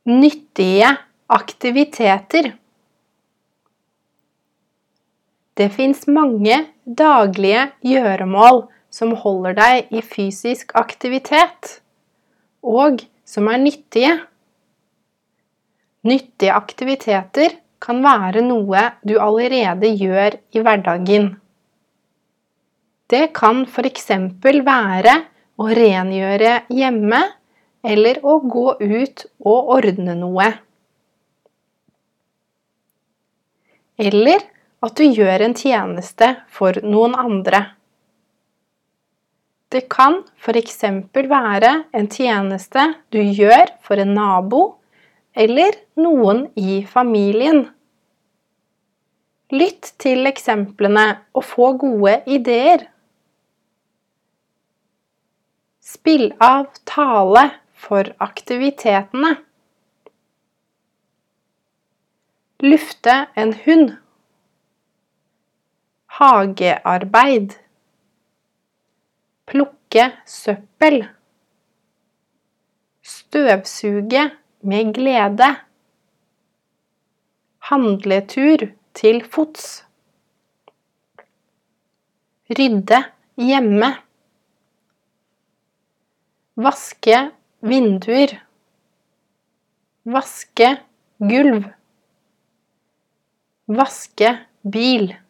Nyttige aktiviteter. Det finnes mange daglige gjøremål som holder deg i fysisk aktivitet, og som nyttige. Nyttige aktiviteter kan være noe du allerede gjør i hverdagen. Det kan for eksempel være å rengjøre hjemme, eller å gå ut og ordne noe. Eller at du gjør en tjeneste for noen andre. Det kan for eksempel være en tjeneste du gjør for en nabo, eller noen i familien. Lytt til eksemplene og få gode ideer. Spill av tale for aktivitetene. Lufte en hund. Hagearbeid. Plukke søppel. Støvsuge med glede. Handletur til fots. Rydde hjemme. Vaske vinduer. Vaske gulv. Vaske bil.